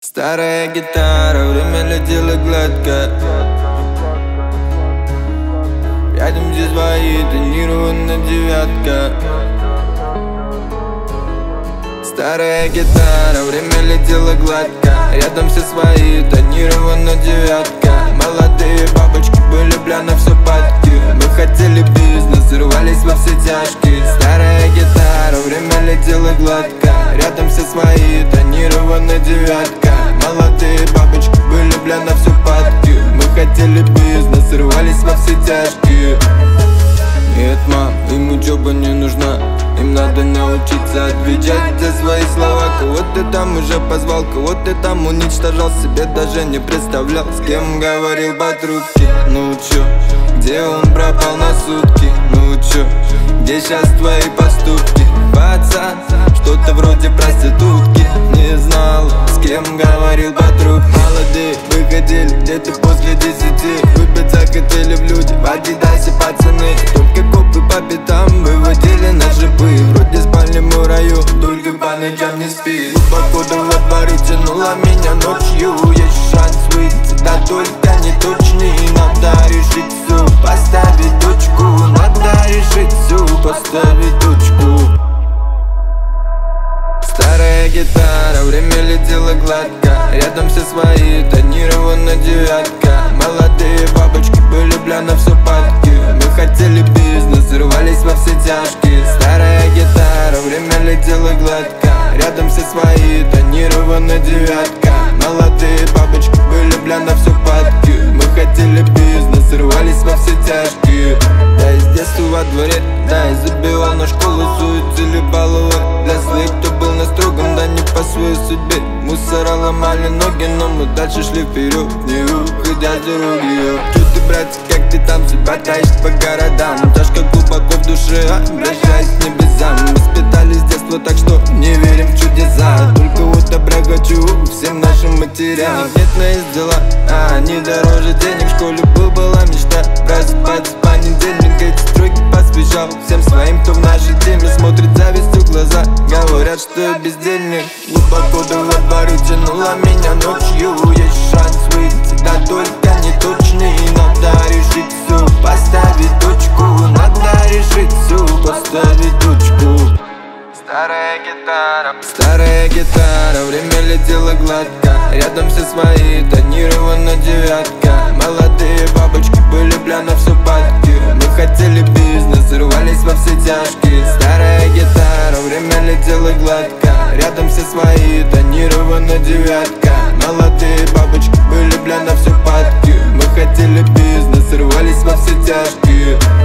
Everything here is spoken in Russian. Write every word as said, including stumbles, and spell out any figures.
Старая гитара, время летело гладко. Рядом здесь свои, тонированная девятка. Старая гитара, время летело гладко. Рядом все свои, тонированная девятка. Молодые бабочки были пляны в сапатке. Мы хотели бизнес, рвались во все тяжкие. Старая гитара, время летело гладко. Рядом все свои, тонированная девятка. Молодые бабочки были пляны в сапатке. Мы хотели бизнес, рвались во все тяжкие. Нет, мам, им учеба не нужна. Им надо научиться отвечать за свои слова. Кого ты там уже позвал, кого ты там уничтожал, себе даже не представлял, с кем говорил по трубке. Ну чё, где он пропал на сутки? Ну чё, где сейчас твои поступки? Пацан, что-то вроде проститутки. Не знал, с кем говорил по трубке. Молодые выходили где-то после десяти. Выпить захотели в люди, в Адидасе пацаны. Только копы по пятам выводили на шипы. Вроде спали мы в раю, только по ночам не спит. Глубоко во дворы тянула меня ночью. Есть шанс выйти, да только не точный. Надо решить все, поставить точку. Надо решить все, поставить точку. Старая гитара, время летело гладко. Рядом все свои, тонированная девятка. Молодые бабочки были пляны в сапатке. Мы хотели бизнес, рвались во все тяжкие. Старая гитара, время летело гладко. Рядом все свои, тонированная девятка. Молодые бабочки были пляны в сапатке. Мы хотели бизнес, рвались во все тяжкие. Да, из детства во дворе, да, и забивал на школу, суетили баллы. Для своих, кто был на строгом, да не по своей судьбе. Мусора ломали ноги, но мы дальше шли вперед, не уходя с дороги. Чё ты, братцы, как ты там себя таишь по городам? Тяжко глубоко в душе, обращаясь к небесам. Воспитали с детства, так что не верим в чудеса. Только вот добра хочу всем нашим матерям. Нет, на есть дела, а они дороже денег. В школе был, была мечта просыпаться в понедельник. Эти строки посвящал всем своим, кто в нашей теме. Смотрит завистью в глаза, говорят, что я бездельник. Глубоко во дворы тянула меня ночью. Есть шанс выйти, да только не точный. Надо решить все, поставить точку. Надо решить все, поставить точку. Старая гитара, старая гитара, время летело гладко. Рядом все свои, тонированная девятка. Молодые бабочки были пляны в сапатке. Мы хотели бизнес, рвались во все тяжкие. Старая гитара, время летело гладко. Рядом все свои, тонированная девятка. Молодые бабочки были пляны в сапатке. Мы хотели бизнес, рвались во все тяжкие.